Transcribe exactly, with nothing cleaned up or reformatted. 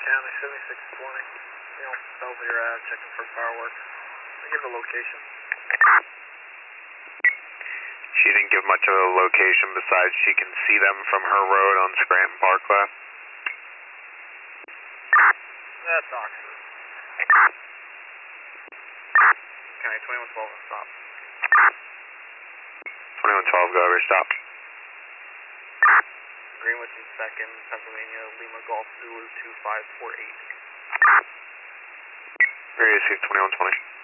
County, seventy-six twenty. You know, Belvedere Ave, checking for fireworks. I give the location. She didn't give much of a location besides she can see them from her road on Scranton Parkway. That's Oxford. County, twenty-one twelve, stop. twenty-one twelve, go over, stop. Greenwich and second, Pennsylvania, Lima Golf Zulu two five four eight. Area six twenty-one twenty.